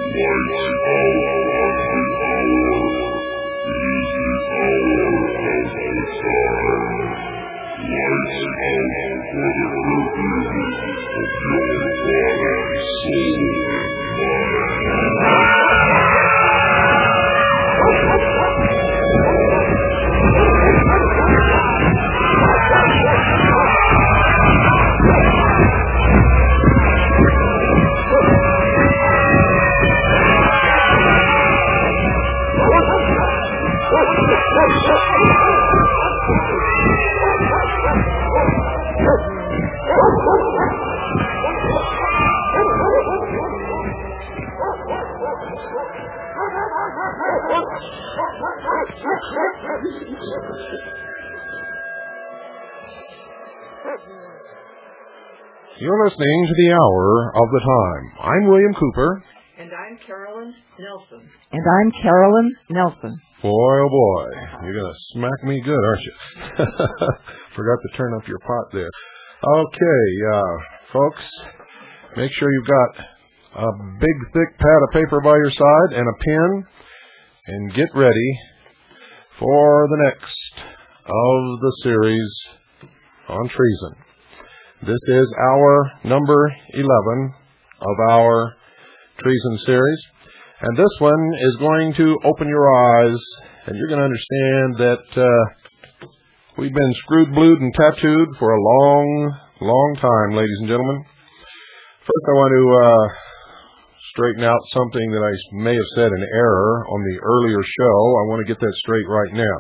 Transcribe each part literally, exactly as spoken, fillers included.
You're listening to the Hour of the Time. I'm William Cooper. And I'm Carolyn Nelson. And I'm Carolyn Nelson. Boy, oh boy, you're going to smack me good, aren't you? Forgot to turn up your pot there. Okay, uh, folks, make sure you've got a big, thick pad of paper by your side and a pen, and get ready for the next of the series on treason. This is our number eleven of our treason series. And this one is going to open your eyes, and you're going to understand that uh, we've been screwed, blued, and tattooed for a long, long time, ladies and gentlemen. First, I want to uh, straighten out something that I may have said in error on the earlier show. I want to get that straight right now.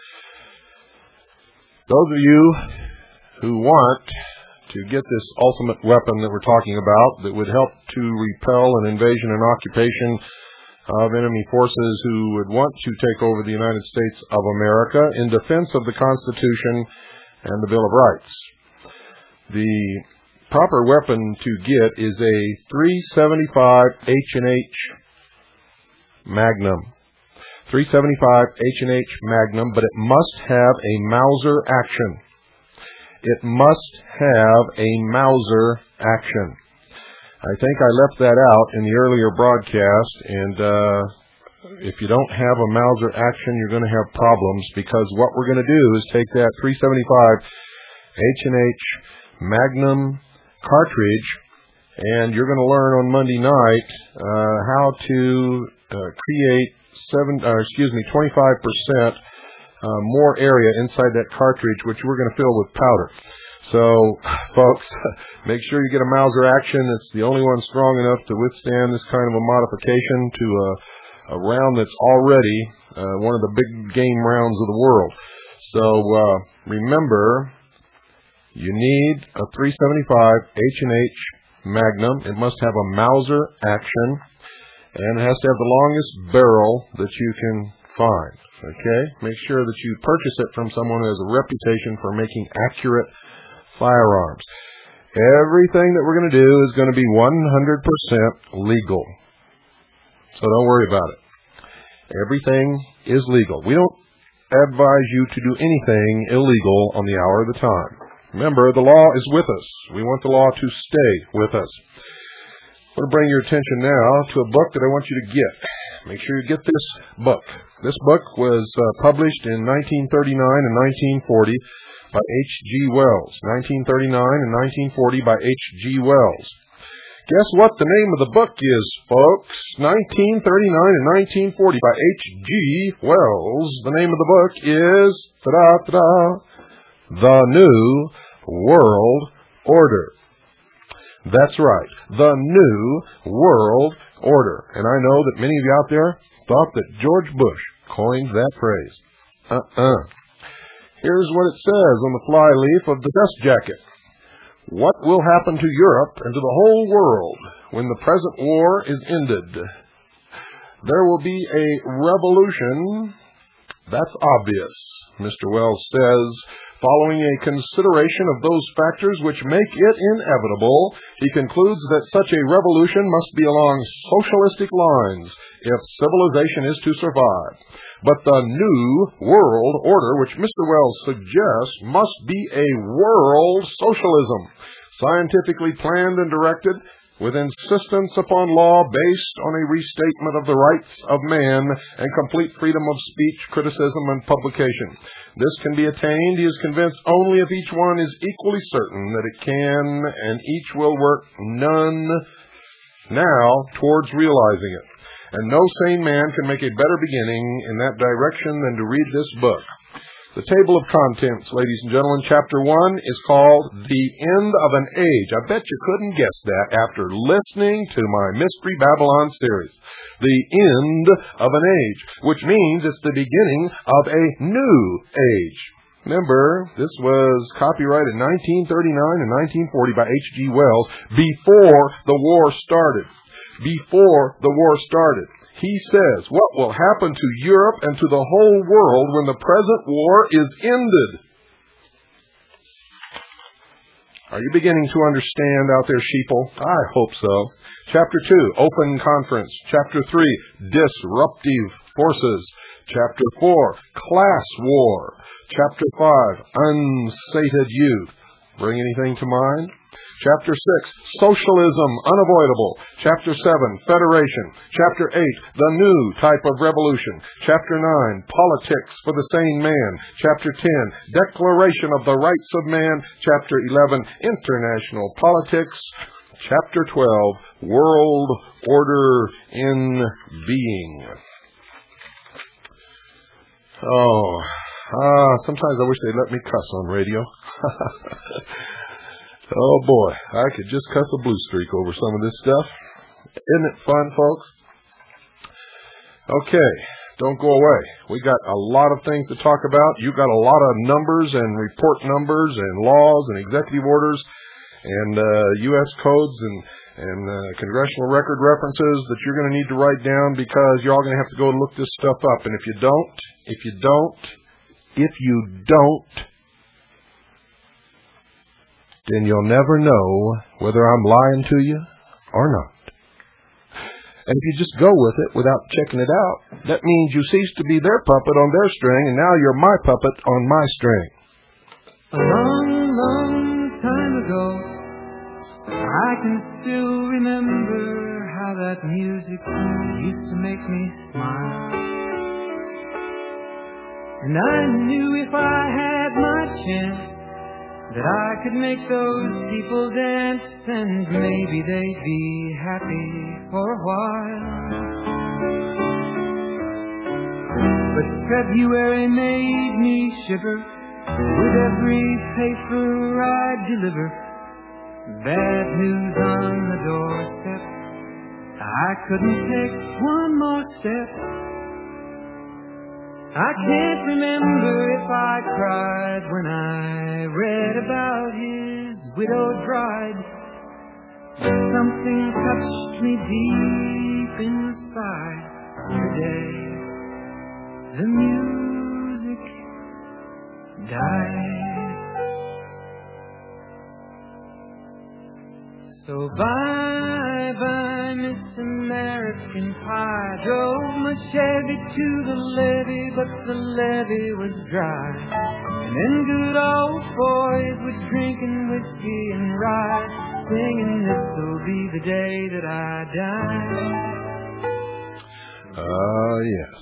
Those of you who want to get this ultimate weapon that we're talking about that would help to repel an invasion and occupation of enemy forces who would want to take over the United States of America in defense of the Constitution and the Bill of Rights. The proper weapon to get is a three seventy-five H and H Magnum. three seventy-five H and H Magnum, but it must have a Mauser action. It must have a Mauser action. I think I left that out in the earlier broadcast, and uh, if you don't have a Mauser action, you're going to have problems, because what we're going to do is take that three seventy-five H and H Magnum cartridge, and you're going to learn on Monday night uh, how to uh, create seven, uh, excuse me, twenty-five percent Uh, more area inside that cartridge, which we're going to fill with powder. So, folks, make sure you get a Mauser action. It's the only one strong enough to withstand this kind of a modification to a, a round that's already uh, one of the big game rounds of the world. So, uh, remember, you need a three seventy-five H and H Magnum. It must have a Mauser action, and it has to have the longest barrel that you can find. Okay? Make sure that you purchase it from someone who has a reputation for making accurate firearms. Everything that we're going to do is going to be one hundred percent legal. So don't worry about it. Everything is legal. We don't advise you to do anything illegal on the Hour of the Time. Remember, the law is with us. We want the law to stay with us. I want to bring your attention now to a book that I want you to get. Make sure you get this book. This book was uh, published in nineteen thirty-nine and nineteen forty by H G Wells. nineteen thirty-nine and nineteen forty by H G Wells. Guess what the name of the book is, folks? nineteen thirty-nine and nineteen forty by H G Wells. The name of the book is, ta-da, ta-da, The New World Order. That's right, The New World Order. And I know that many of you out there thought that George Bush coined that phrase. Uh-uh. Here's what it says on the flyleaf of the dust jacket. What will happen to Europe and to the whole world when the present war is ended? There will be a revolution. That's obvious, Mister Wells says. Following a consideration of those factors which make it inevitable, he concludes that such a revolution must be along socialistic lines if civilization is to survive. But the New World Order, which Mister Wells suggests, must be a world socialism, scientifically planned and directed, with insistence upon law based on a restatement of the rights of man and complete freedom of speech, criticism, and publication. This can be attained, he is convinced, only if each one is equally certain that it can, and each will work none now towards realizing it. And no sane man can make a better beginning in that direction than to read this book. The table of contents, ladies and gentlemen, chapter one is called The End of an Age. I bet you couldn't guess that after listening to my Mystery Babylon series. The End of an Age, which means it's the beginning of a new age. Remember, this was copyrighted in nineteen thirty-nine and nineteen forty by H G Wells before the war started. Before the war started. He says, what will happen to Europe and to the whole world when the present war is ended? Are you beginning to understand out there, sheeple? I hope so. Chapter two, Open Conference. Chapter three, Disruptive Forces. Chapter four, Class War. Chapter five, Unsated Youth. Bring anything to mind? Chapter six, Socialism Unavoidable. Chapter seven, Federation. Chapter eight, The New Type of Revolution. Chapter nine, Politics for the Sane Man. Chapter ten, Declaration of the Rights of Man. Chapter eleven, International Politics. Chapter twelve, World Order in Being. Oh, ah, sometimes I wish they'd let me cuss on radio. Oh boy, I could just cuss a blue streak over some of this stuff. Isn't it fun, folks? Okay, don't go away. We got a lot of things to talk about. You got a lot of numbers and report numbers and laws and executive orders and uh, U S codes and and uh, congressional record references that you're going to need to write down, because you're all going to have to go and look this stuff up. And if you don't, if you don't, if you don't, then you'll never know whether I'm lying to you or not. And if you just go with it without checking it out, that means you cease to be their puppet on their string, and now you're my puppet on my string. A long, long time ago, I can still remember how that music used to make me smile. And I knew if I had my chance that I could make those people dance, and maybe they'd be happy for a while. But February made me shiver with every paper I deliver. Bad news on the doorstep, I couldn't take one more step. I can't remember if I cried when I read about his widowed bride. Something touched me deep inside today. The music died. So bye-bye, Miss American Pie. Drove my Chevy to the levee, but the levee was dry. And then good old boys were drinking whiskey and rye, singing, this'll be the day that I die. Ah, uh, yes.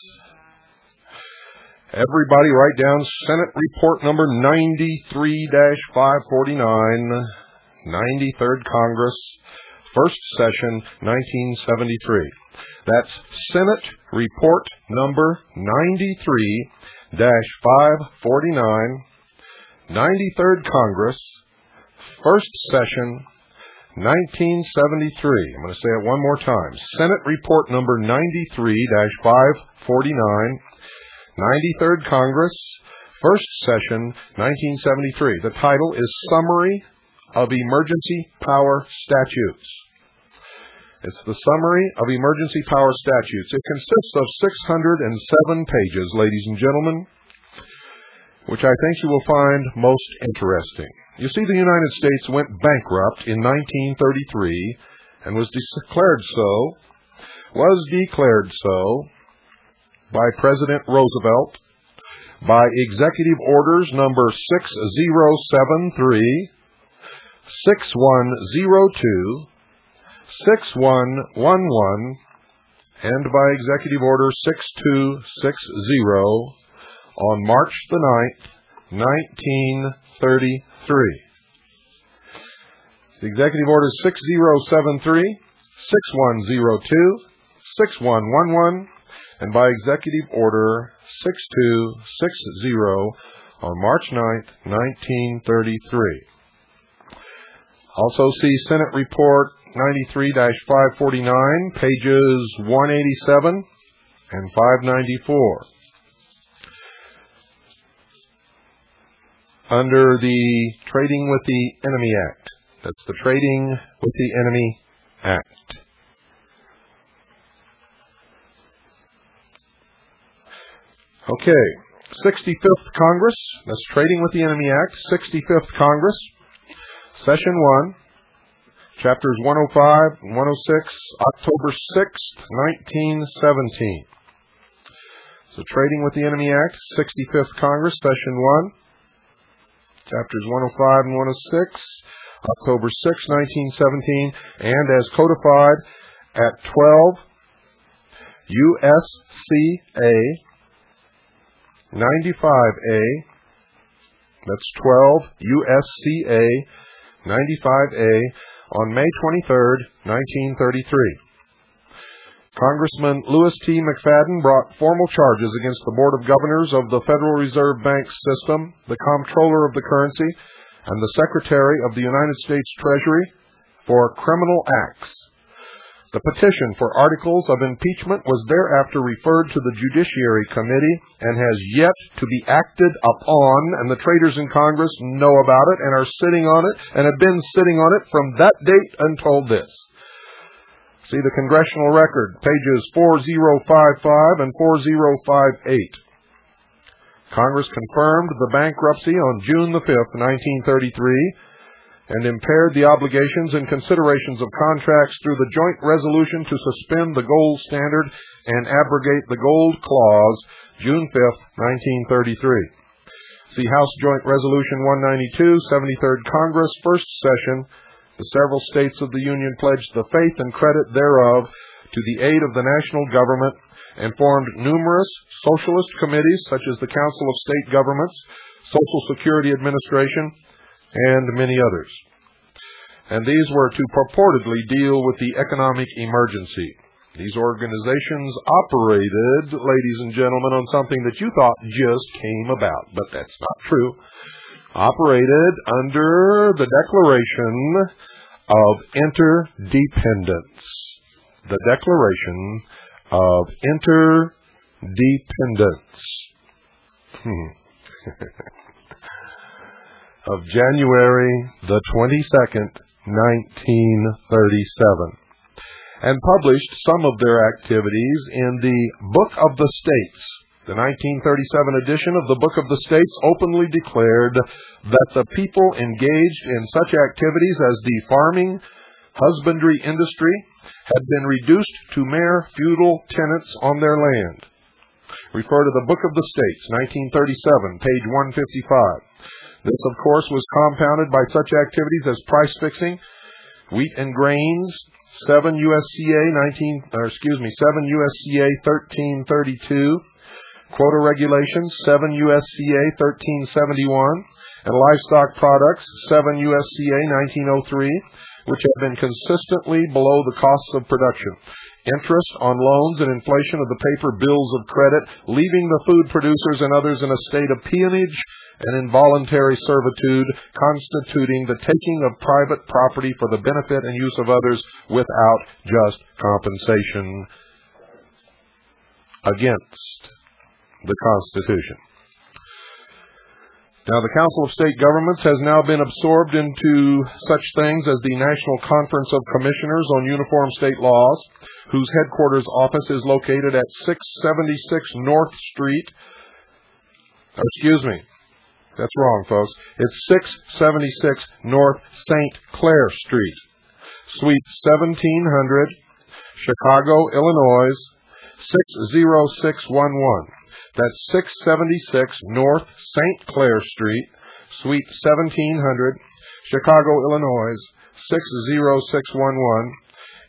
Everybody write down Senate Report number ninety-three dash five forty-nine. ninety-third Congress, First Session, nineteen seventy-three. That's Senate Report number ninety-three dash five forty-nine, ninety-third Congress, First Session, nineteen seventy-three. I'm going to say it one more time. Senate Report number ninety-three dash five forty-nine, ninety-third Congress, First Session, nineteen seventy-three. The title is Summary of Emergency Power Statutes. It's the Summary of Emergency Power Statutes. It consists of six hundred seven pages, ladies and gentlemen, which I think you will find most interesting. You see, the United States went bankrupt in nineteen thirty-three and was declared so, was declared so by President Roosevelt by Executive Orders number six thousand seventy-three, six one zero two, six one one one and by Executive Order six two six zero on March the ninth, nineteen thirty-three. The Executive Order six zero seven three, six one zero two, six one one one and by Executive Order six two six zero on March ninth, nineteen thirty-three. Also see Senate Report ninety-three dash five forty-nine, pages one eighty-seven and five ninety-four. Under the Trading with the Enemy Act. That's the Trading with the Enemy Act. Okay, sixty-fifth Congress. That's Trading with the Enemy Act, sixty-fifth Congress, Session one. Chapters one oh five and one oh six, October sixth, nineteen seventeen. So Trading with the Enemy Act, sixty-fifth Congress, Session one. Chapters one oh five and one oh six, October sixth, nineteen seventeen, and as codified at twelve U S C A ninety-five A, that's twelve U S C A ninety-five A, on May twenty-third, nineteen thirty-three. Congressman Louis T. McFadden brought formal charges against the Board of Governors of the Federal Reserve Bank System, the Comptroller of the Currency, and the Secretary of the United States Treasury for criminal acts. The petition for articles of impeachment was thereafter referred to the Judiciary Committee and has yet to be acted upon, and the traitors in Congress know about it and are sitting on it and have been sitting on it from that date until this. See the Congressional Record, pages four oh five five and four oh five eight. Congress confirmed the bankruptcy on June the fifth, nineteen thirty-three, and impaired the obligations and considerations of contracts through the joint resolution to suspend the gold standard and abrogate the gold clause, June fifth, nineteen thirty-three. See House Joint Resolution one ninety-two, seventy-third Congress, First Session. The several states of the Union pledged the faith and credit thereof to the aid of the national government and formed numerous socialist committees such as the Council of State Governments, Social Security Administration, and many others. And these were to purportedly deal with the economic emergency. These organizations operated, ladies and gentlemen, on something that you thought just came about, but that's not true. Operated under the Declaration of Interdependence. The Declaration of Interdependence. Hmm. of January the twenty-second, nineteen thirty-seven, and published some of their activities in the Book of the States. The nineteen thirty-seven edition of the Book of the States openly declared that the people engaged in such activities as the farming, husbandry industry had been reduced to mere feudal tenants on their land. Refer to the Book of the States, nineteen thirty-seven, page one fifty-five. This, of course, was compounded by such activities as price fixing, wheat and grains, seven U S C A nineteen, or excuse me, seven U S C A thirteen thirty-two, quota regulations, seven U S C A thirteen seventy-one, and livestock products, seven U S C A nineteen oh three, which have been consistently below the costs of production. Interest on loans and inflation of the paper bills of credit, leaving the food producers and others in a state of peonage and involuntary servitude, constituting the taking of private property for the benefit and use of others without just compensation against the Constitution. Now, the Council of State Governments has now been absorbed into such things as the National Conference of Commissioners on Uniform State Laws, whose headquarters office is located at six seventy-six North Street. Oh, excuse me. That's wrong, folks. It's six seventy-six North Saint Clair Street, Suite seventeen hundred, Chicago, Illinois, six oh six one one. That's six seventy-six North Saint Clair Street, Suite seventeen hundred, Chicago, Illinois, six oh six one one.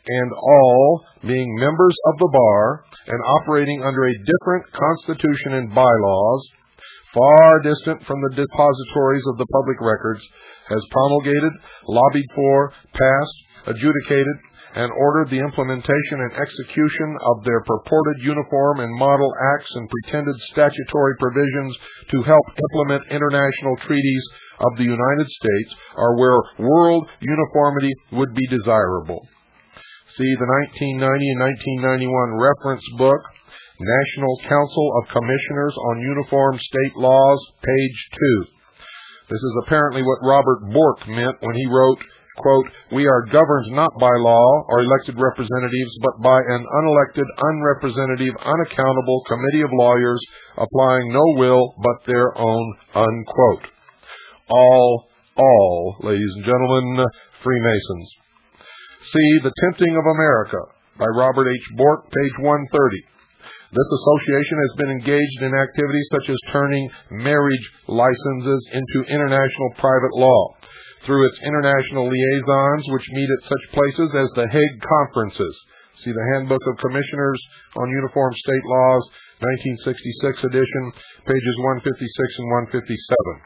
and all being members of the bar and operating under a different constitution and bylaws, far distant from the depositories of the public records, has promulgated, lobbied for, passed, adjudicated, and ordered the implementation and execution of their purported uniform and model acts and pretended statutory provisions to help implement international treaties of the United States, or where world uniformity would be desirable. See the nineteen ninety and nineteen ninety-one reference book, National Council of Commissioners on Uniform State Laws, page two. This is apparently what Robert Bork meant when he wrote, quote, "We are governed not by law or elected representatives, but by an unelected, unrepresentative, unaccountable committee of lawyers applying no will but their own," unquote. All, all, ladies and gentlemen, Freemasons. See The Tempting of America by Robert H. Bork, page one thirty. This association has been engaged in activities such as turning marriage licenses into international private law through its international liaisons, which meet at such places as the Hague Conferences. See the Handbook of Commissioners on Uniform State Laws, nineteen sixty-six edition, pages one fifty-six and one fifty-seven.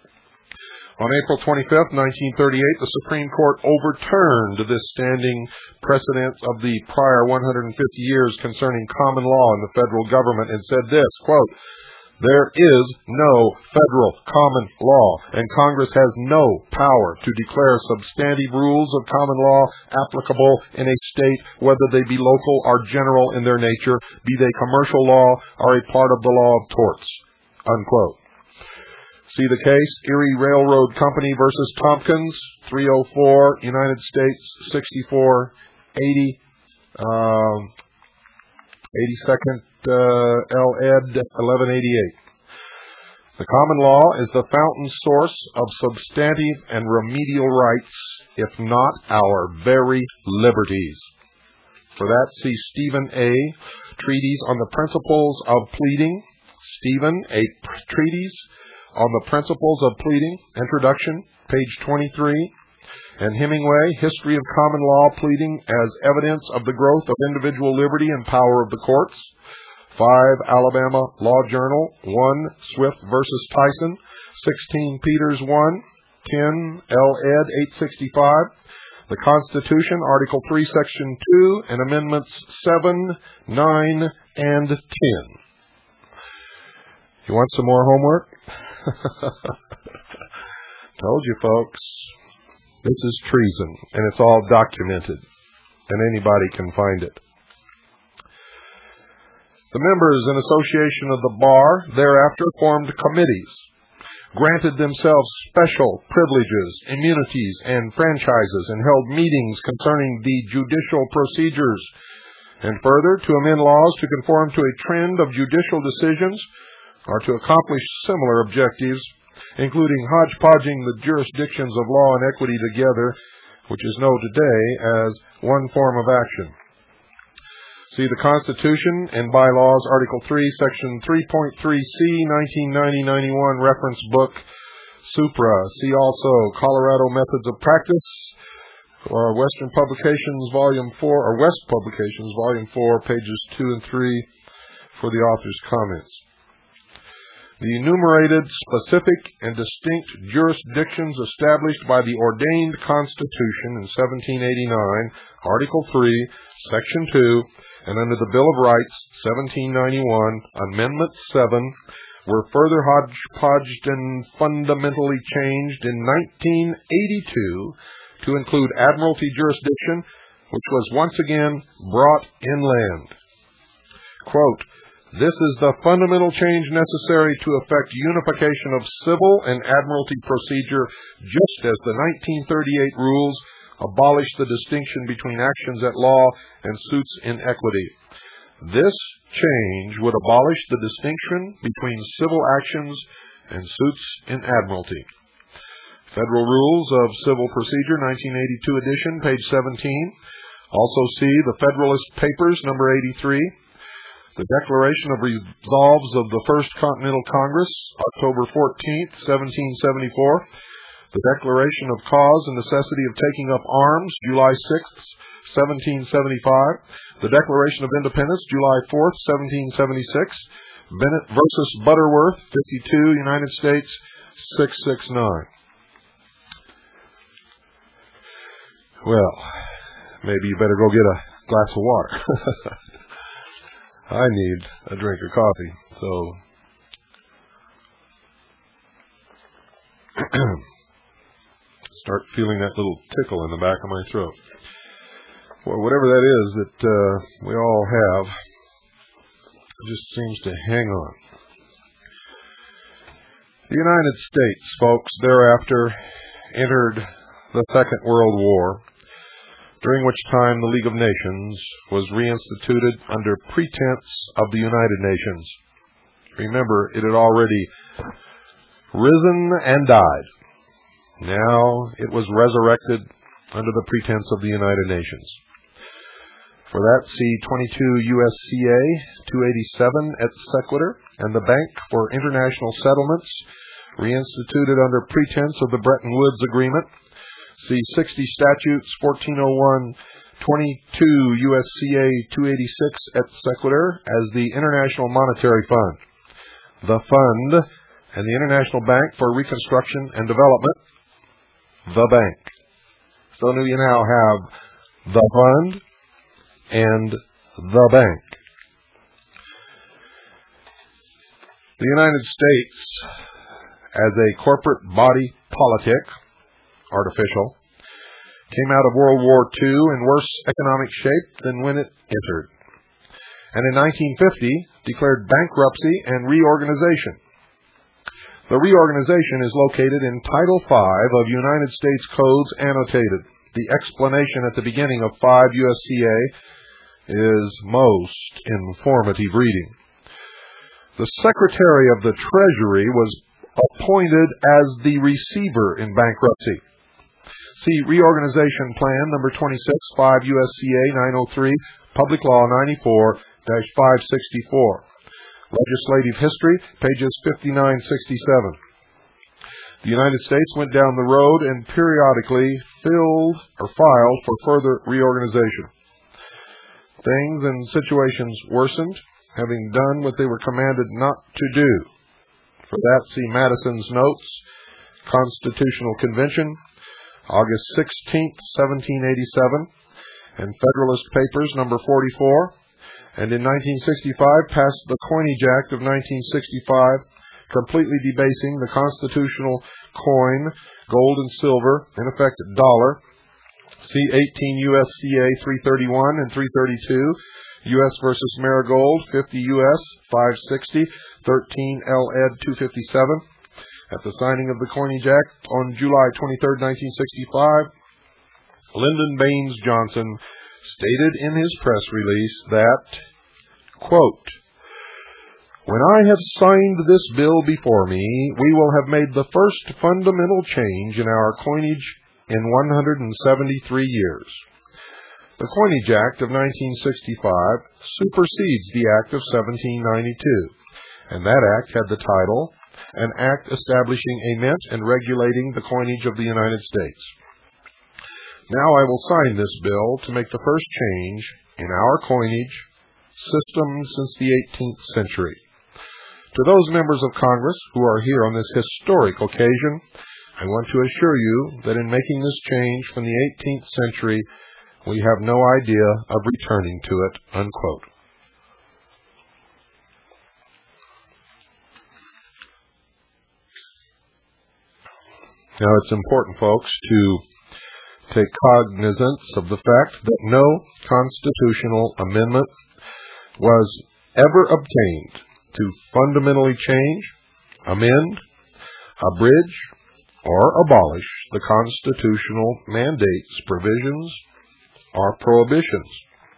On April twenty-fifth, nineteen thirty-eight, the Supreme Court overturned this standing precedent of the prior one hundred fifty years concerning common law in the federal government and said this, quote, "There is no federal common law, and Congress has no power to declare substantive rules of common law applicable in a state, whether they be local or general in their nature, be they commercial law or a part of the law of torts," unquote. See the case, Erie Railroad Company versus Tompkins, three oh four, United States, sixty-four eighty, um, eighty-second uh, L Ed eleven eighty-eight. The common law is the fountain source of substantive and remedial rights, if not our very liberties. For that, see Stephen A. Treatise on the Principles of Pleading. Stephen, a treatise on the Principles of Pleading, Introduction, page twenty-three. And Hemingway, History of Common Law Pleading as Evidence of the Growth of Individual Liberty and Power of the Courts. five Alabama Law Journal, one Swift versus Tyson, sixteen Peters one, ten L Ed eight sixty-five. The Constitution, Article three, Section two, and Amendments seven, nine, and ten. You want some more homework? Told you, folks. This is treason, and it's all documented, and anybody can find it. The members and association of the bar thereafter formed committees, granted themselves special privileges, immunities, and franchises, and held meetings concerning the judicial procedures, and further, to amend laws to conform to a trend of judicial decisions, or to accomplish similar objectives, including hodgepodging the jurisdictions of law and equity together, which is known today as one form of action. See the Constitution and Bylaws, Article three, Section three point three C, nineteen ninety ninety-one Reference Book, Supra. See also Colorado Methods of Practice, or Western Publications, Volume four, or West Publications, Volume four, pages two and three, for the author's comments. The enumerated, specific, and distinct jurisdictions established by the ordained Constitution in seventeen eighty-nine, Article three, Section two, and under the Bill of Rights, seventeen ninety-one, Amendment seven, were further hodgepodged and fundamentally changed in nineteen eighty-two to include admiralty jurisdiction, which was once again brought inland. Quote, "This is the fundamental change necessary to effect unification of civil and admiralty procedure, just as the nineteen thirty-eight rules abolished the distinction between actions at law and suits in equity. This change would abolish the distinction between civil actions and suits in admiralty." Federal Rules of Civil Procedure, nineteen eighty-two edition, page seventeen. Also see the Federalist Papers, number eighty-three. The Declaration of Resolves of the First Continental Congress, October fourteenth, seventeen seventy-four. The Declaration of Cause and Necessity of Taking Up Arms, July sixth, seventeen seventy-five. The Declaration of Independence, July fourth, seventeen seventy-six. Bennett versus Butterworth, fifty-two, United States, six sixty-nine. Well, maybe you better go get a glass of water. I need a drink of coffee, so start feeling that little tickle in the back of my throat. Well, whatever that is that uh, we all have, it just seems to hang on. The United States, folks, thereafter entered the Second World War, during which time the League of Nations was reinstituted under pretense of the United Nations. Remember, it had already risen and died. Now it was resurrected under the pretense of the United Nations. For that, see twenty-two U S C A two eighty-seven et sequitur, and the Bank for International Settlements, reinstituted under pretense of the Bretton Woods Agreement. See sixty Statutes fourteen oh one, twenty-two U S C A two eighty-six et sequitur as the International Monetary Fund. The Fund and the International Bank for Reconstruction and Development. The Bank. So now you now have the Fund and the Bank. The United States, as a corporate body politic, artificial, came out of World War Two in worse economic shape than when it entered, and in nineteen fifty declared bankruptcy and reorganization. The reorganization is located in Title five of United States Codes Annotated. The explanation at the beginning of five U S C A is most informative reading. The Secretary of the Treasury was appointed as the receiver in bankruptcy. See Reorganization Plan number twenty-six, five U S C A nine oh three, Public Law ninety-four dash five sixty-four. Legislative History, pages fifty-nine sixty-seven. The United States went down the road and periodically filled or filed for further reorganization. Things and situations worsened, having done what they were commanded not to do. For that, see Madison's Notes, Constitutional Convention, August sixteenth, seventeen eighty-seven, and Federalist Papers number forty-four, and in nineteen sixty-five passed the Coinage Act of nineteen sixty-five, completely debasing the constitutional coin, gold and silver, in effect dollar. See eighteen U S C A three thirty-one and three thirty-two, U S versus Marigold, fifty U S five sixty, thirteen L Ed two fifty-seven. At the signing of the Coinage Act on July twenty-third, nineteen sixty-five, Lyndon Baines Johnson stated in his press release that, quote, "When I have signed this bill before me, we will have made the first fundamental change in our coinage in one hundred seventy-three years. The Coinage Act of nineteen sixty-five supersedes the Act of seventeen ninety-two, and that act had the title, An Act Establishing a Mint and Regulating the Coinage of the United States. Now I will sign this bill to make the first change in our coinage system since the eighteenth century. To those members of Congress who are here on this historic occasion, I want to assure you that in making this change from the eighteenth century, we have no idea of returning to it," unquote. Now, it's important, folks, to take cognizance of the fact that no constitutional amendment was ever obtained to fundamentally change, amend, abridge, or abolish the constitutional mandates, provisions, or prohibitions.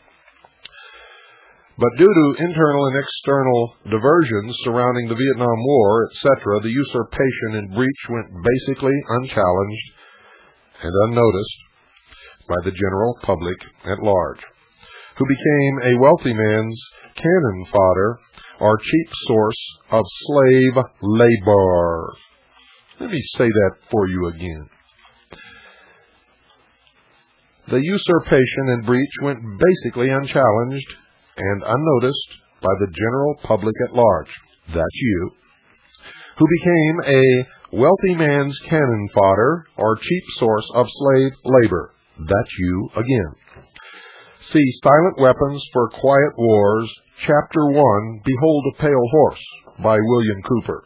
But due to internal and external diversions surrounding the Vietnam War, et cetera, the usurpation and breach went basically unchallenged and unnoticed by the general public at large, who became a wealthy man's cannon fodder or cheap source of slave labor. Let me say that for you again. The usurpation and breach went basically unchallenged and unnoticed by the general public at large. That's you. Who became a wealthy man's cannon fodder or cheap source of slave labor. That's you again. See Silent Weapons for Quiet Wars, Chapter one, Behold a Pale Horse, by William Cooper.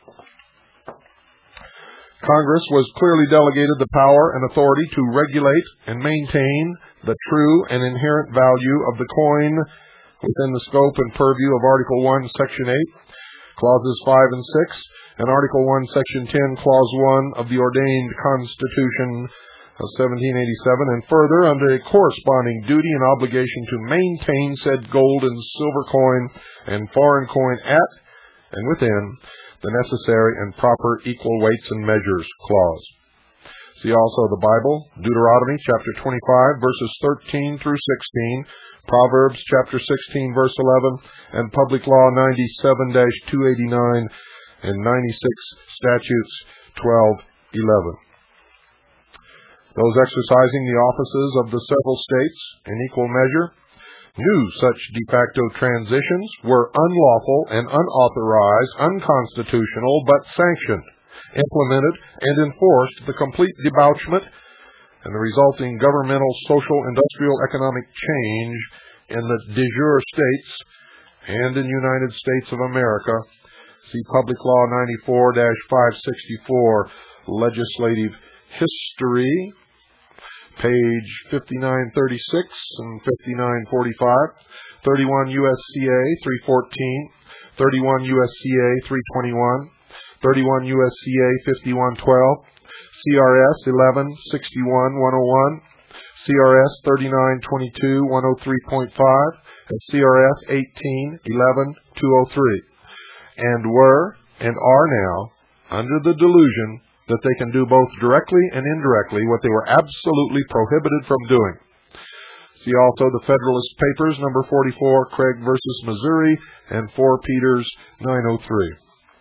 Congress was clearly delegated the power and authority to regulate and maintain the true and inherent value of the coin within the scope and purview of Article one, Section eight, Clauses five and six, and Article one, Section ten, Clause one of the ordained Constitution of seventeen eighty-seven, and further, under a corresponding duty and obligation to maintain said gold and silver coin and foreign coin at and within the necessary and proper equal weights and measures clause. See also the Bible, Deuteronomy chapter twenty-five, verses thirteen through sixteen, Proverbs chapter sixteen, verse eleven, and Public Law ninety-seven dash two eighty-nine and ninety-six Statutes twelve eleven. Those exercising the offices of the several states in equal measure knew such de facto transitions were unlawful and unauthorized, unconstitutional, but sanctioned, implemented, and enforced the complete debauchment and the resulting governmental, social, industrial, economic change in the de jure states and in United States of America. See Public Law ninety-four dash five sixty-four, Legislative History, page fifty-nine thirty-six and fifty-nine forty-five, thirty-one U S C A three fourteen, thirty-one U S C A three twenty-one, thirty-one U S C A fifty-one twelve, C R S eleven sixty-one one oh one, C R S thirty-nine twenty-two one oh three point five, and C R S eighteen eleven two oh three, and were and are now under the delusion that they can do both directly and indirectly what they were absolutely prohibited from doing. See also the Federalist Papers, number forty-four, Craig versus Missouri, and four Peters nine oh three.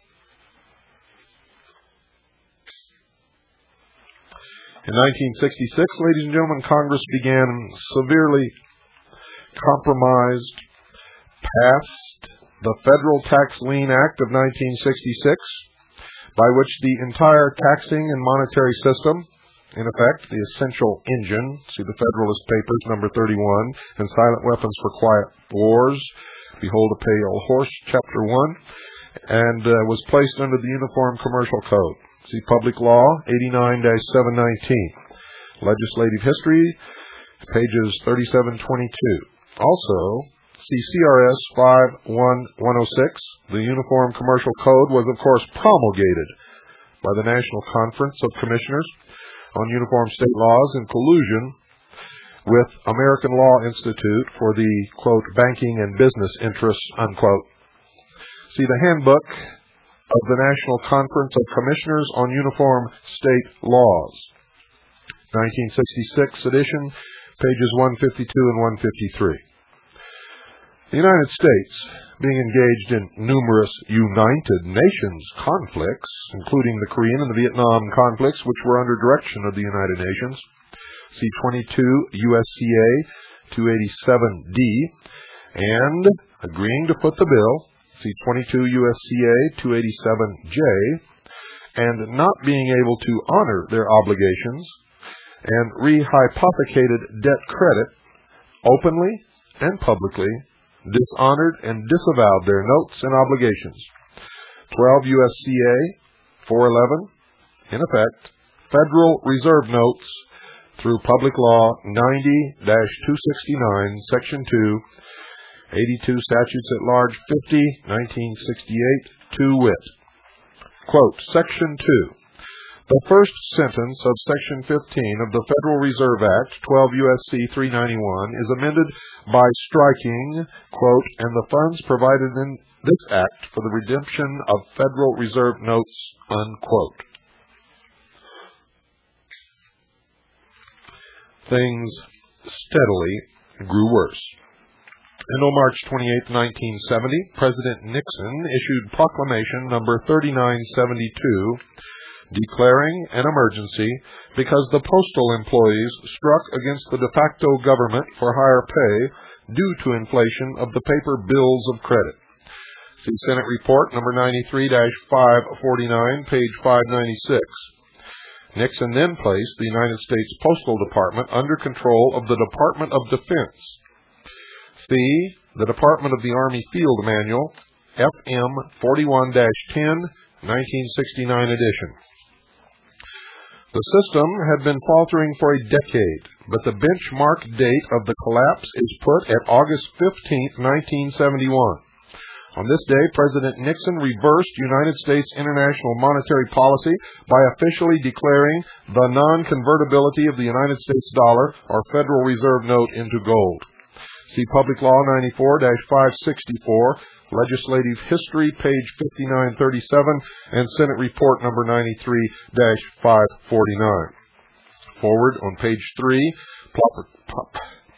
In nineteen sixty-six, ladies and gentlemen, Congress began severely compromised, passed the Federal Tax Lien Act of nineteen sixty-six, by which the entire taxing and monetary system, in effect, the essential engine, see the Federalist Papers, number thirty-one, and Silent Weapons for Quiet Wars, Behold a Pale Horse, Chapter one, and uh, was placed under the Uniform Commercial Code. See Public Law eighty-nine dash seven nineteen, Legislative History, pages thirty-seven twenty-two. Also, see C R S five one one oh six. The Uniform Commercial Code was, of course, promulgated by the National Conference of Commissioners on Uniform State Laws in collusion with American Law Institute for the, quote, banking and business interests, unquote. See the Handbook of the National Conference of Commissioners on Uniform State Laws, nineteen sixty-six edition, pages one fifty-two and one fifty-three. The United States, being engaged in numerous United Nations conflicts, including the Korean and the Vietnam conflicts, which were under direction of the United Nations, see twenty-two U S C A two eighty-seven D, and agreeing to foot the bill, see twenty-two U S C A two eighty-seven J, and not being able to honor their obligations, and rehypothecated debt credit, openly and publicly dishonored and disavowed their notes and obligations. twelve U S C A four eleven, in effect, Federal Reserve Notes through Public Law ninety dash two sixty-nine, Section two, eighty-two Statutes at Large fifty, nineteen sixty-eight, to wit. Quote, Section two. The first sentence of Section fifteen of the Federal Reserve Act, twelve U S C three ninety-one, is amended by striking, quote, and the funds provided in this act for the redemption of Federal Reserve notes, unquote. Things steadily grew worse. And on March twenty-eighth, nineteen seventy, President Nixon issued proclamation number thirty-nine seventy-two, declaring an emergency because the postal employees struck against the de facto government for higher pay due to inflation of the paper bills of credit. See Senate Report number ninety-three dash five forty-nine, page five ninety-six. Nixon then placed the United States Postal Department under control of the Department of Defense. See the Department of the Army Field Manual, F M forty-one dash ten, nineteen sixty-nine edition. The system had been faltering for a decade, but the benchmark date of the collapse is put at August fifteenth, nineteen seventy-one. On this day, President Nixon reversed United States international monetary policy by officially declaring the non-convertibility of the United States dollar or Federal Reserve note into gold. See Public Law ninety-four dash five sixty-four, Legislative History, page fifty-nine thirty-seven, and Senate Report number ninety-three dash five forty-nine. Forward on page three, plop, plop.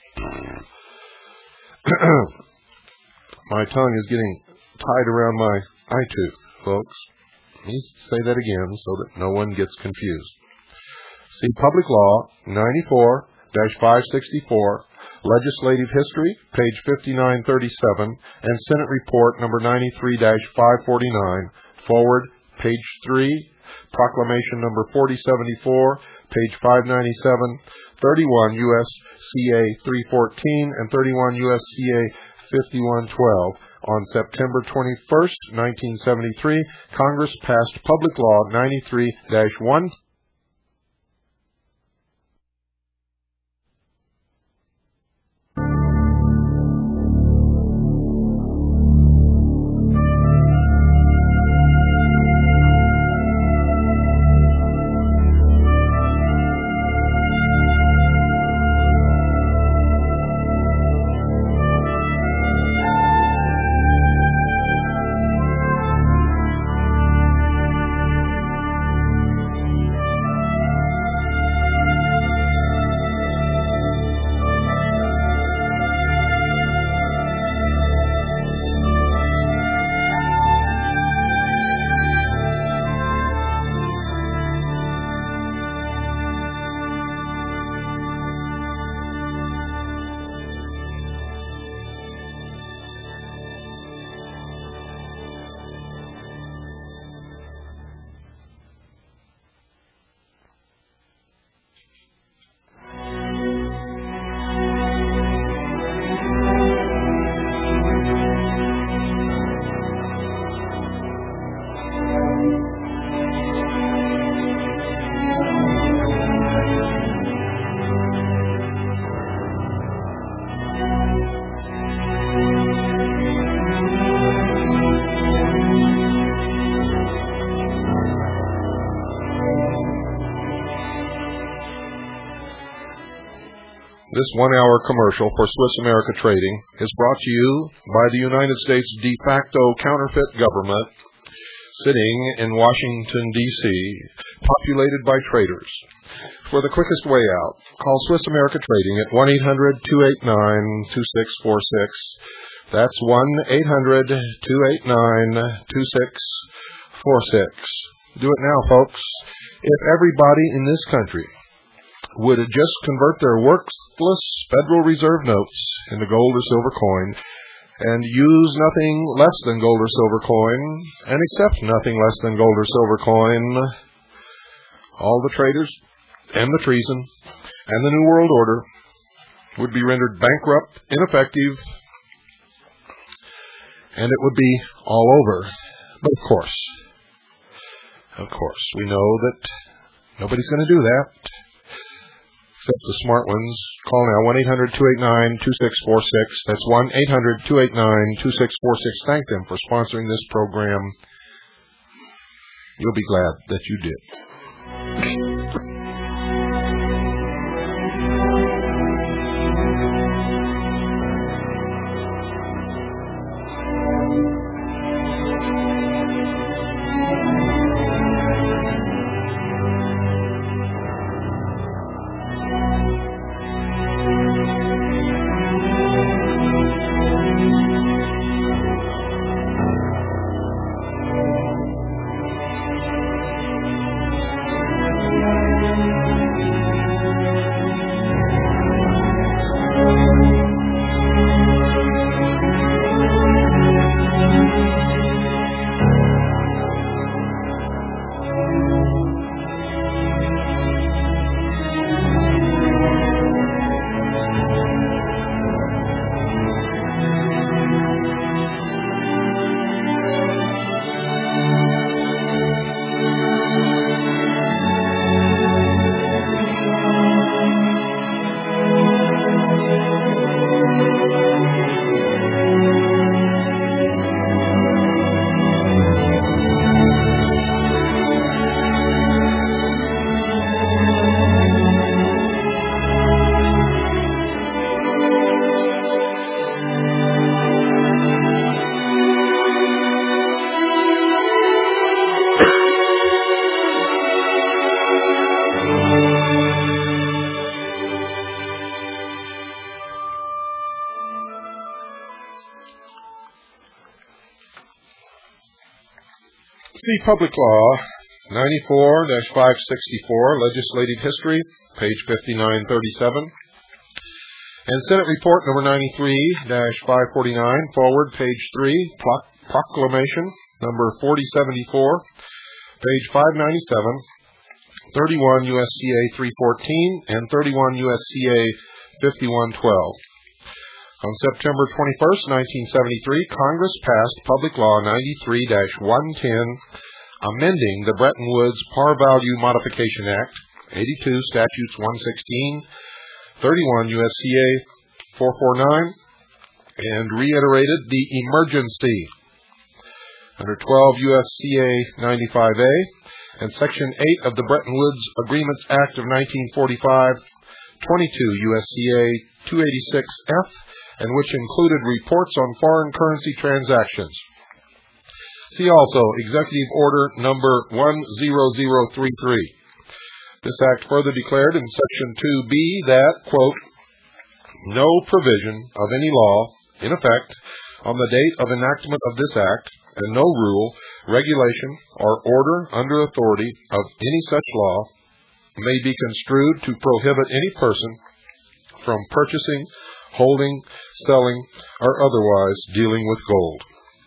My tongue is getting tied around my eye tooth, folks. Let me say that again so that no one gets confused. See Public Law ninety-four dash five sixty-four, Legislative History, page fifty-nine thirty-seven, and Senate Report number ninety-three dash five forty-nine. Forward, page three, Proclamation number forty seventy-four, page five ninety-seven, thirty-one U S C A three fourteen, and thirty-one U S C A fifty-one twelve. On September twenty-first, nineteen seventy-three, Congress passed Public Law ninety-three dash one. This one-hour commercial for Swiss America Trading is brought to you by the United States de facto counterfeit government sitting in Washington, D C, populated by traders. For the quickest way out, call Swiss America Trading at one eight hundred, two eight nine, two six four six. That's one eight hundred, two eight nine, two six four six. Do it now, folks. If everybody in this country would just convert their worthless Federal Reserve notes into gold or silver coin and use nothing less than gold or silver coin and accept nothing less than gold or silver coin, all the traitors and the treason and the New World Order would be rendered bankrupt, ineffective, and it would be all over. But of course, of course, we know that nobody's going to do that. Except the smart ones. Call now, one eight hundred, two eight nine, two six four six. That's one eight hundred, two eight nine, two six four six. Thank them for sponsoring this program. You'll be glad that you did. See Public Law ninety-four dash five sixty-four, Legislative History, page fifty-nine thirty-seven. And Senate Report number ninety-three dash five forty-nine, forward, page three, Proclamation number forty seventy-four, page five ninety-seven, thirty-one U S C A three fourteen, and thirty-one U S C A fifty-one twelve. On September twenty-first, nineteen seventy-three, Congress passed Public Law ninety-three dash one ten, amending the Bretton Woods Par Value Modification Act, eighty-two Statutes one sixteen, thirty-one U S C A four forty-nine, and reiterated the emergency under twelve U S C A ninety-five A and Section eight of the Bretton Woods Agreements Act of nineteen forty-five, twenty-two U S C A two eighty-six F, and which included reports on foreign currency transactions. See also Executive Order number one zero zero three three. This act further declared in Section two B that, quote, no provision of any law in effect on the date of enactment of this act, and no rule, regulation, or order under authority of any such law may be construed to prohibit any person from purchasing, holding, selling, or otherwise dealing with gold.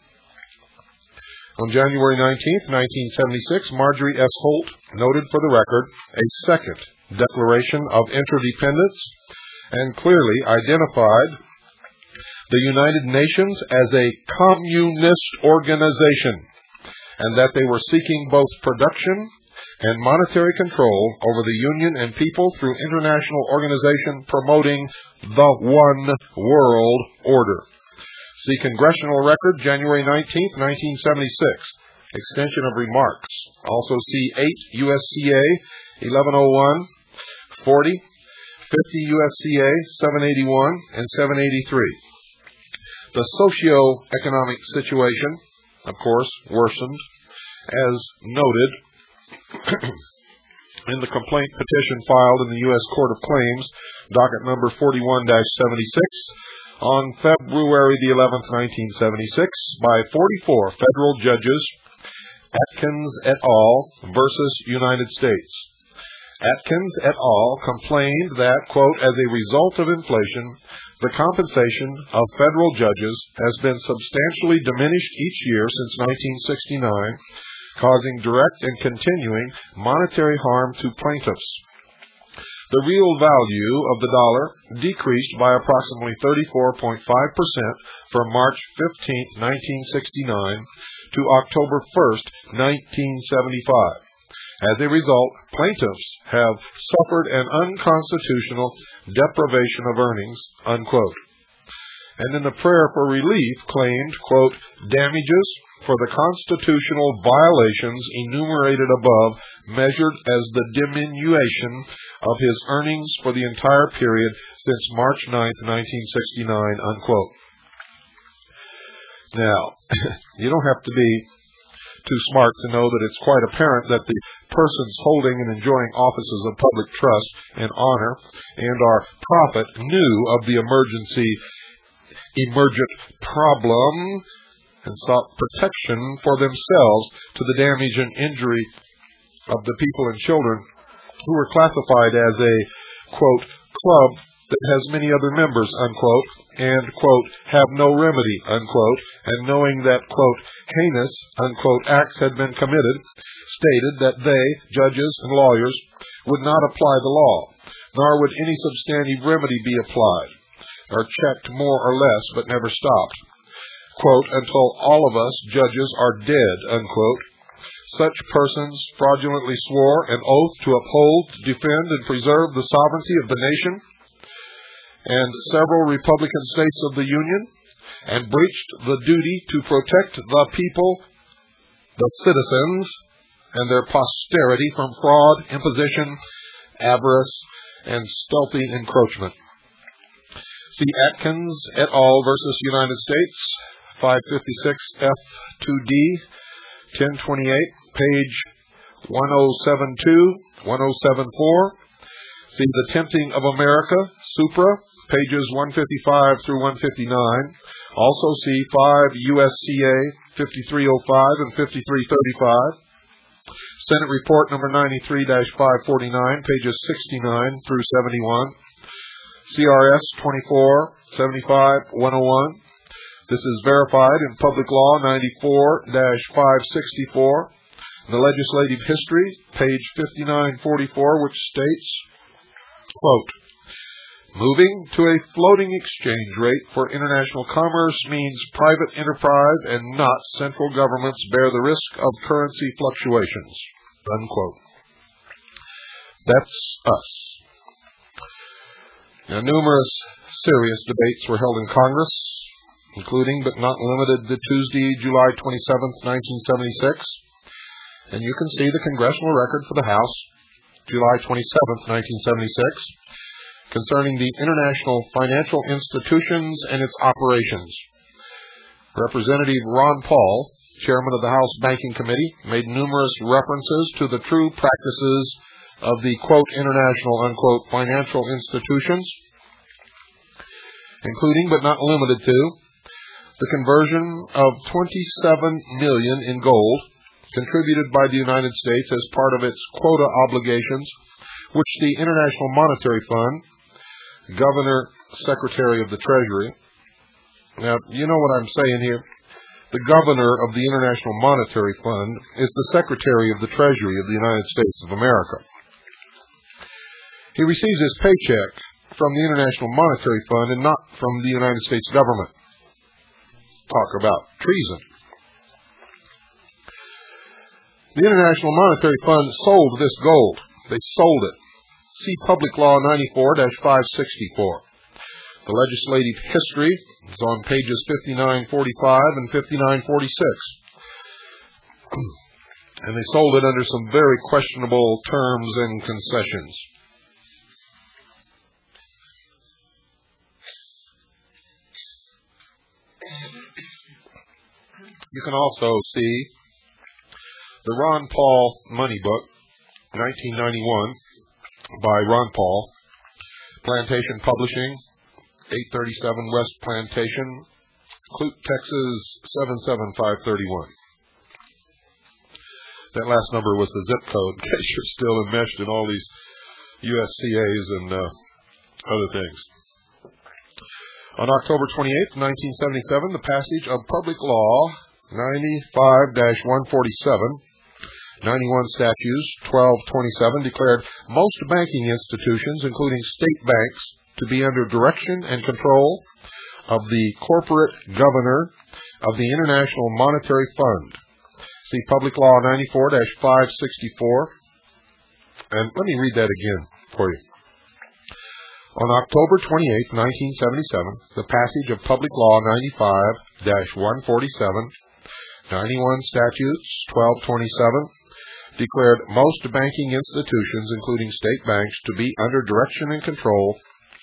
On January nineteenth, nineteen seventy-six, Marjorie S. Holt noted for the record a second declaration of interdependence and clearly identified the United Nations as a communist organization, and that they were seeking both production and monetary control over the Union and people through international organization promoting the One World Order. See Congressional Record, January nineteenth, nineteen seventy-six. Extension of remarks. Also see eight U S C A eleven oh one, forty, fifty U S C A seven eighty-one, and seven eighty-three. The socio-economic situation, of course, worsened, as noted in the complaint petition filed in the U S Court of Claims, docket number forty-one dash seventy-six, on February the eleventh, nineteen seventy-six, by forty-four federal judges, Atkins et al. Versus United States. Atkins et al. Complained that, quote, as a result of inflation, the compensation of federal judges has been substantially diminished each year since nineteen sixty-nine, causing direct and continuing monetary harm to plaintiffs. The real value of the dollar decreased by approximately thirty-four point five percent from March fifteenth, nineteen sixty-nine to October first, nineteen seventy-five. As a result, plaintiffs have suffered an unconstitutional deprivation of earnings, unquote. And in the prayer for relief claimed, quote, damages for the constitutional violations enumerated above measured as the diminution of his earnings for the entire period since March ninth, nineteen sixty-nine, unquote. Now, you don't have to be too smart to know that it's quite apparent that the persons holding and enjoying offices of public trust and honor and our prophet knew of the emergency, emergent problem and sought protection for themselves to the damage and injury of the people and children who were classified as a, quote, club that has many other members, unquote, and, quote, have no remedy, unquote, and knowing that, quote, heinous, unquote, acts had been committed, stated that they, judges and lawyers, would not apply the law, nor would any substantive remedy be applied, or checked more or less, but never stopped, quote, until all of us, judges, are dead, unquote. Such persons fraudulently swore an oath to uphold, defend, and preserve the sovereignty of the nation and several Republican states of the Union, and breached the duty to protect the people, the citizens, and their posterity from fraud, imposition, avarice, and stealthy encroachment. See Atkins et al. Versus United States, five fifty-six F two D, ten twenty-eight, page one oh seven two, one oh seven four. See The Tempting of America, Supra, pages one fifty-five through one fifty-nine. Also see five U S C A fifty-three oh five and fifty-three thirty-five. Senate Report number ninety-three dash five forty-nine, pages sixty-nine through seventy-one. C R S twenty-four seventy-five one oh one. This is verified in Public Law ninety-four dash five sixty-four. The legislative history, page fifty-nine forty-four, which states, quote, moving to a floating exchange rate for international commerce means private enterprise and not central governments bear the risk of currency fluctuations, unquote. That's us. Now, numerous serious debates were held in Congress, including but not limited to Tuesday, July twenty-seventh, nineteen seventy-six. And you can see the congressional record for the House, July twenty-seventh, nineteen seventy-six, concerning the international financial institutions and its operations. Representative Ron Paul, chairman of the House Banking Committee, made numerous references to the true practices of the, quote, international, unquote, financial institutions, including but not limited to the conversion of twenty-seven million dollars in gold contributed by the United States as part of its quota obligations, which the International Monetary Fund, Governor, Secretary of the Treasury. Now, you know what I'm saying here? The Governor of the International Monetary Fund is the Secretary of the Treasury of the United States of America. He receives his paycheck from the International Monetary Fund and not from the United States government. Talk about treason. The International Monetary Fund sold this gold. They sold it. See Public Law ninety-four dash five sixty-four. The legislative history is on pages fifty-nine forty-five and fifty-nine forty-six. And they sold it under some very questionable terms and concessions. You can also see the Ron Paul Money Book, nineteen ninety-one, by Ron Paul, Plantation Publishing, eight thirty-seven West Plantation, Clute, Texas, seven seven five three one. That last number was the zip code, in case you're still enmeshed in all these U S C As and uh, other things. On October twenty-eighth, nineteen seventy-seven, the passage of Public Law ninety-five dash one forty-seven, ninety-one Statutes twelve twenty-seven, declared most banking institutions, including state banks, to be under direction and control of the corporate governor of the International Monetary Fund. See Public Law ninety-four dash five sixty-four. And let me read that again for you. On October twenty-eighth, nineteen seventy-seven, the passage of Public Law ninety-five dash one forty-seven, ninety-one Statutes twelve twenty-seven, declared most banking institutions, including state banks, to be under direction and control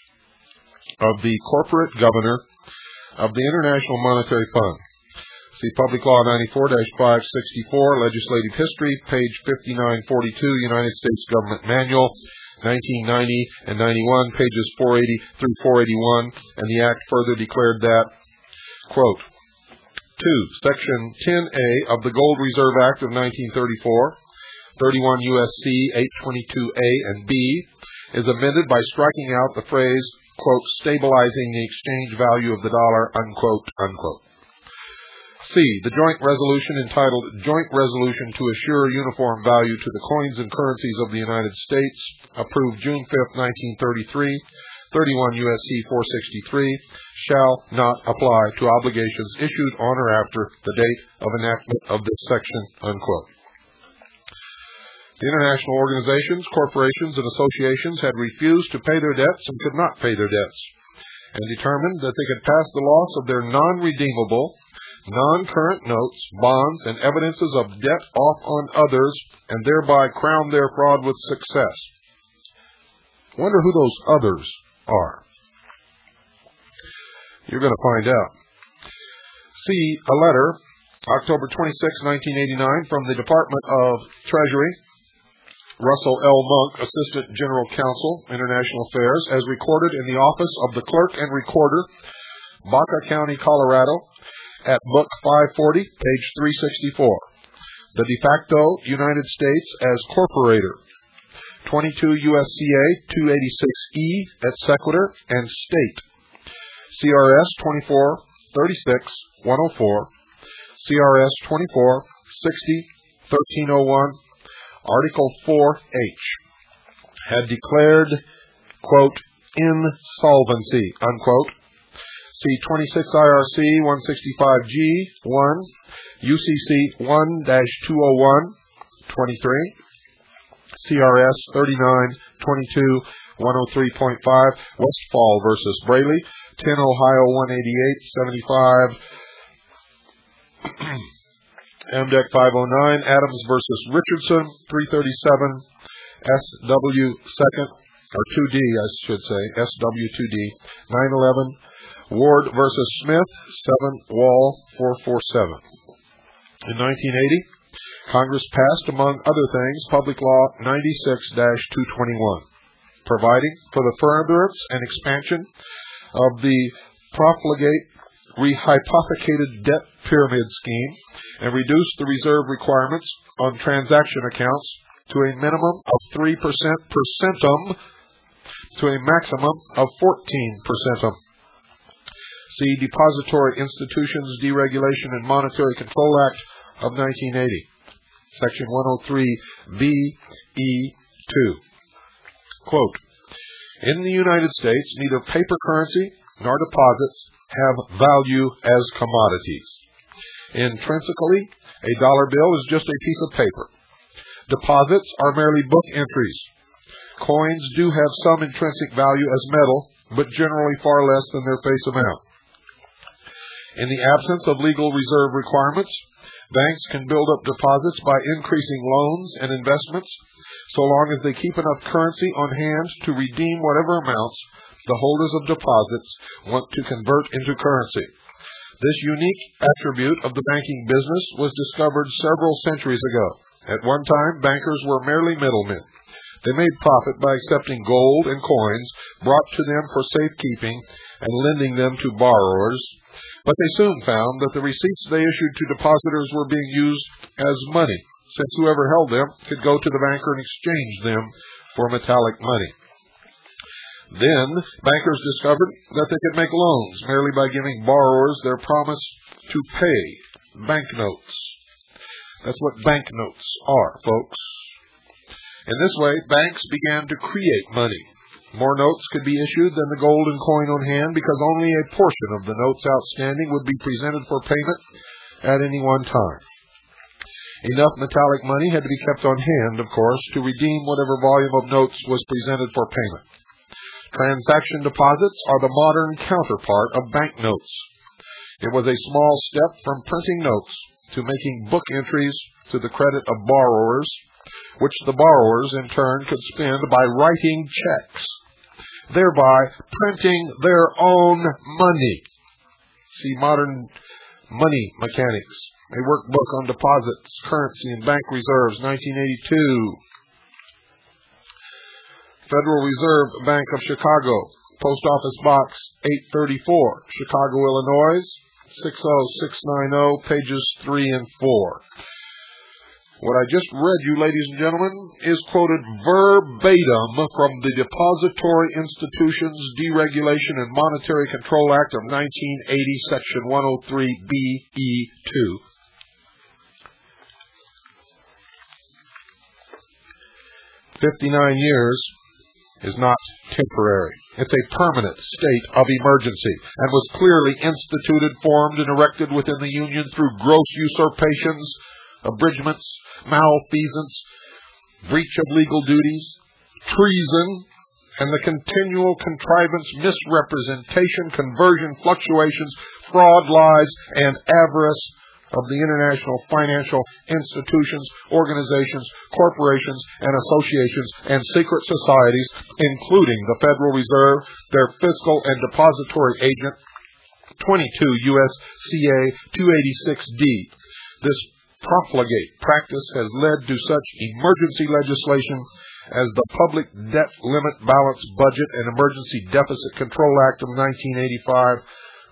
of the corporate governor of the International Monetary Fund. See Public Law ninety-four dash five sixty-four, Legislative History, page fifty-nine forty-two, United States Government Manual, nineteen ninety and ninety-one, pages four eighty through four eighty-one, and the Act further declared that, quote, two. Section ten A of the Gold Reserve Act of nineteen thirty-four, thirty-one U S C eight twenty-two A and B, is amended by striking out the phrase, quote, stabilizing the exchange value of the dollar, unquote, unquote. C. The joint resolution entitled Joint Resolution to Assure Uniform Value to the Coins and Currencies of the United States, approved June fifth, nineteen thirty-three, thirty-one U S C four sixty-three, shall not apply to obligations issued on or after the date of enactment of this section, unquote. The international organizations, corporations, and associations had refused to pay their debts and could not pay their debts, and determined that they could pass the loss of their non-redeemable, non-current notes, bonds, and evidences of debt off on others, and thereby crown their fraud with success. Wonder who those others are. You're going to find out. See a letter, October twenty-sixth, nineteen eighty-nine, from the Department of Treasury, Russell L. Monk, Assistant General Counsel, International Affairs, as recorded in the Office of the Clerk and Recorder, Baca County, Colorado, at Book five forty, page three sixty-four. The de facto United States as corporator. twenty-two U S C A two eighty-six E et sequitur and state. C R S twenty-four thirty-six one oh four, C R S twenty-four sixty thirteen oh one, Article four H, had declared, quote, insolvency, unquote. See twenty-six I R C one sixty-five G one, U C C one dash two oh one twenty-three, C R S thirty-nine twenty-two one oh three point five, Westfall versus Braley, ten Ohio one eighty-eight seventy-five, M D E C five oh nine, Adams versus Richardson, three thirty-seven, S W second, or two D, I should say, S W two D, nine eleven, Ward versus Smith, seven Wall, four forty-seven. In nineteen eighty, Congress passed, among other things, Public Law ninety-six dash two twenty-one, providing for the furtherance and expansion of the profligate rehypothecated debt pyramid scheme and reduced the reserve requirements on transaction accounts to a minimum of three percent percentum to a maximum of fourteen percentum. See Depository Institutions Deregulation and Monetary Control Act of nineteen eighty, Section one oh three B E two. Quote, in the United States, neither paper currency nor deposits have value as commodities. Intrinsically, a dollar bill is just a piece of paper. Deposits are merely book entries. Coins do have some intrinsic value as metal, but generally far less than their face amount. In the absence of legal reserve requirements, banks can build up deposits by increasing loans and investments, so long as they keep enough currency on hand to redeem whatever amounts the holders of deposits want to convert into currency. This unique attribute of the banking business was discovered several centuries ago. At one time, bankers were merely middlemen. They made profit by accepting gold and coins brought to them for safekeeping and lending them to borrowers, but they soon found that the receipts they issued to depositors were being used as money, since whoever held them could go to the banker and exchange them for metallic money. Then, bankers discovered that they could make loans merely by giving borrowers their promise to pay, banknotes. That's what banknotes are, folks. In this way, banks began to create money. More notes could be issued than the gold and coin on hand because only a portion of the notes outstanding would be presented for payment at any one time. Enough metallic money had to be kept on hand, of course, to redeem whatever volume of notes was presented for payment. Transaction deposits are the modern counterpart of banknotes. It was a small step from printing notes to making book entries to the credit of borrowers, which the borrowers in turn could spend by writing checks, thereby printing their own money. See Modern Money Mechanics, a workbook on deposits, currency, and bank reserves, nineteen eighty-two. Federal Reserve Bank of Chicago, Post Office Box eight thirty-four, Chicago, Illinois, six oh six nine oh, pages three and four. What I just read you, ladies and gentlemen, is quoted verbatim from the Depository Institutions Deregulation and Monetary Control Act of nineteen eighty, Section one oh three B E two. fifty-nine years is not temporary. It's a permanent state of emergency and was clearly instituted, formed, and erected within the Union through gross usurpations, abridgments, malfeasance, breach of legal duties, treason, and the continual contrivance, misrepresentation, conversion, fluctuations, fraud, lies, and avarice of the international financial institutions, organizations, corporations, and associations, and secret societies, including the Federal Reserve, their fiscal and depository agent, twenty-two U S C A two eighty-six D. This profligate practice has led to such emergency legislation as the Public Debt Limit Balance Budget and Emergency Deficit Control Act of nineteen eighty-five,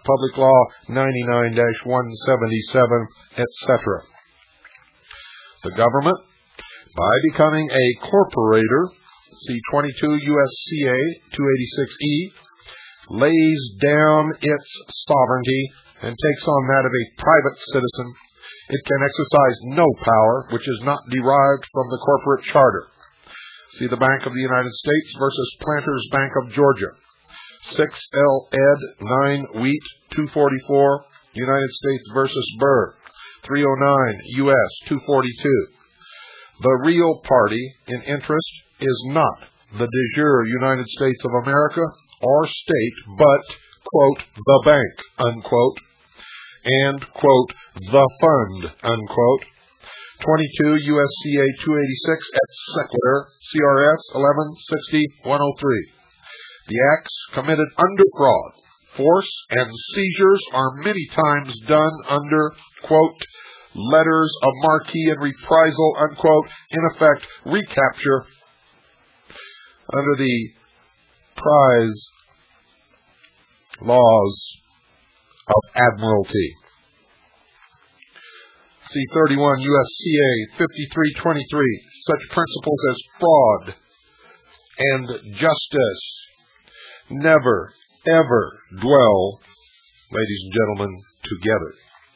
Public Law ninety-nine dash one seventy-seven, et cetera. The government, by becoming a corporator, see twenty-two U S C A two eighty-six E, lays down its sovereignty and takes on that of a private citizen. It can exercise no power which is not derived from the corporate charter. See the Bank of the United States versus Planters Bank of Georgia. six L Ed nine Wheat two forty-four, United States versus Burr, three oh nine U S two forty-two. The real party in interest is not the de jure United States of America or state, but, quote, the bank, unquote, and, quote, the fund, unquote. twenty-two U S C A two eighty-six et sequitur, C R S eleven sixty one oh three. The acts committed under fraud, force, and seizures are many times done under, quote, letters of marque and reprisal, unquote, in effect, recapture, under the prize laws of admiralty. See thirty-one U S C A fifty-three twenty-three. Such principles as fraud and justice never, ever dwell, ladies and gentlemen, together.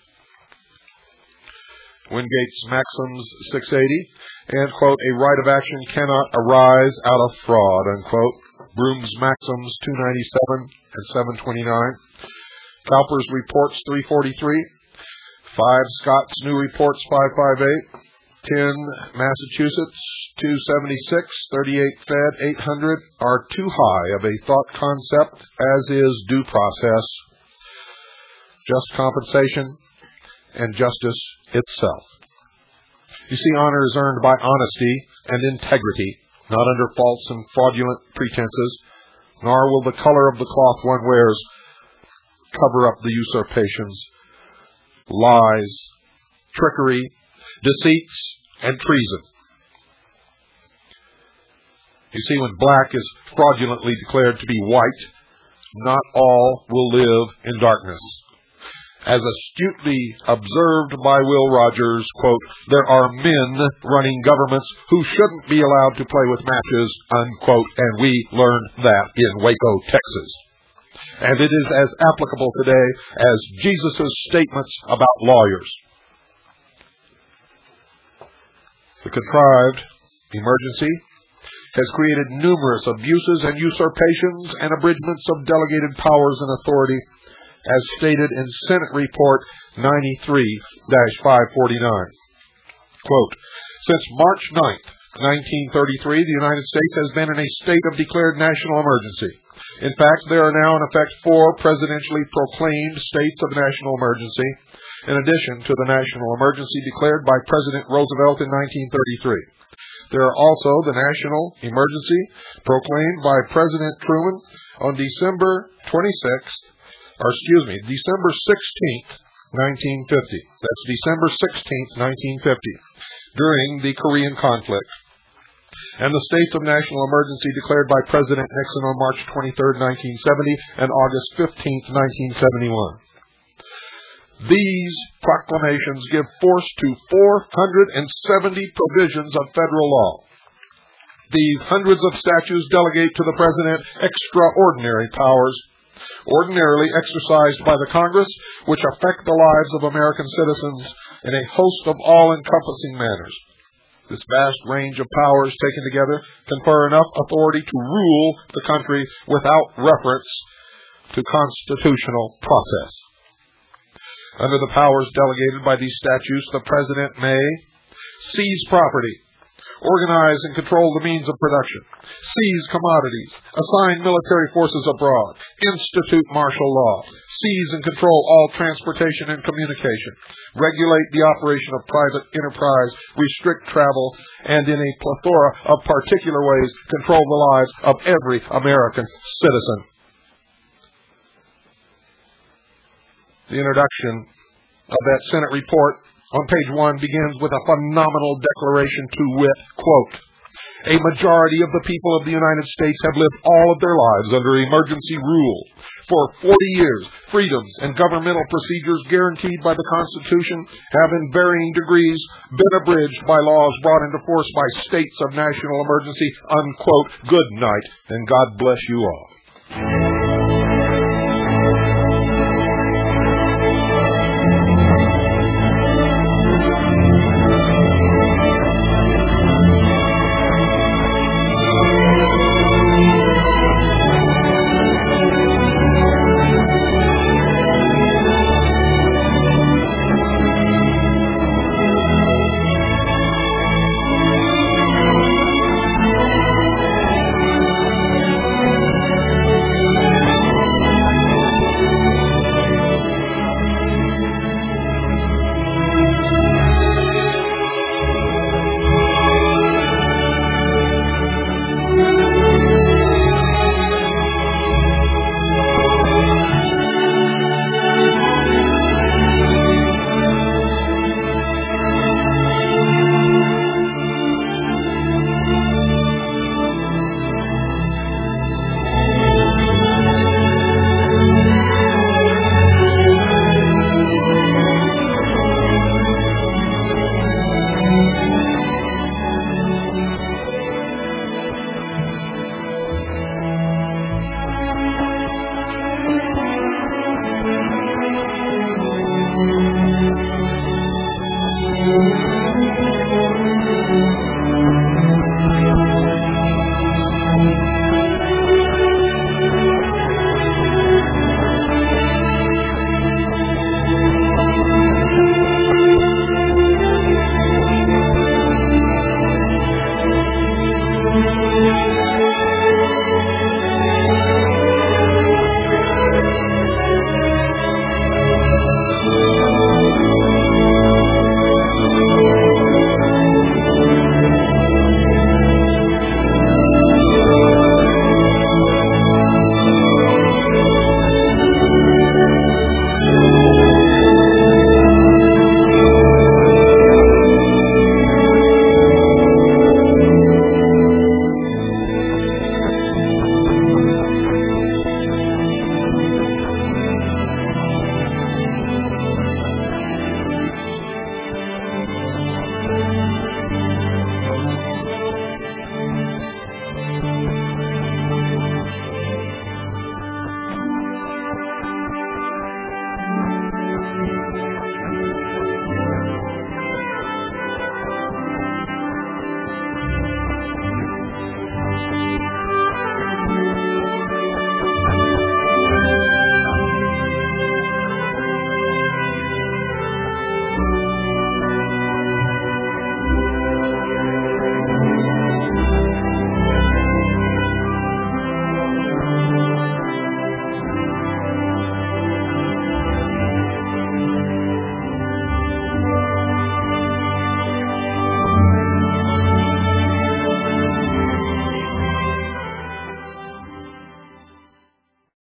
Wingate's Maxims six eighty, and, quote, a right of action cannot arise out of fraud, unquote. Broom's Maxims two ninety-seven and seven twenty-nine. Cowper's Reports three forty-three. five Scott's New Reports five fifty-eight. ten Massachusetts two seventy-six. thirty-eight Fed eight hundred are too high of a thought concept, as is due process, just compensation, and justice itself. You see, honor is earned by honesty and integrity, not under false and fraudulent pretenses, nor will the color of the cloth one wears cover up the usurpations, lies, trickery, deceits, and treason. You see, when black is fraudulently declared to be white, not all will live in darkness. As astutely observed by Will Rogers, quote, there are men running governments who shouldn't be allowed to play with matches, unquote, and we learned that in Waco, Texas. And it is as applicable today as Jesus' statements about lawyers. The contrived emergency has created numerous abuses and usurpations and abridgments of delegated powers and authority, as stated in Senate Report ninety-three dash five forty-nine. Quote, since March ninth, nineteen thirty-three, the United States has been in a state of declared national emergency. In fact, there are now in effect four presidentially proclaimed states of national emergency, in addition to the national emergency declared by President Roosevelt in nineteen thirty-three. There are also the national emergency proclaimed by President Truman on December twenty-sixth, or excuse me, December sixteenth, nineteen fifty. That's December sixteenth, nineteen fifty, during the Korean conflict. And the states of national emergency declared by President Nixon on March twenty-third, nineteen seventy, and August fifteenth, nineteen seventy-one. These proclamations give force to four hundred seventy provisions of federal law. These hundreds of statutes delegate to the President extraordinary powers, ordinarily exercised by the Congress, which affect the lives of American citizens in a host of all-encompassing manners. This vast range of powers taken together confer enough authority to rule the country without reference to constitutional process. Under the powers delegated by these statutes, the President may seize property, organize and control the means of production, seize commodities, assign military forces abroad, institute martial law, seize and control all transportation and communication, regulate the operation of private enterprise, restrict travel, and in a plethora of particular ways control the lives of every American citizen. The introduction of that Senate report on page one begins with a phenomenal declaration to wit, quote, A majority of the people of the United States have lived all of their lives under emergency rule. For forty years, freedoms and governmental procedures guaranteed by the Constitution have in varying degrees been abridged by laws brought into force by states of national emergency. Unquote. Good night, and God bless you all.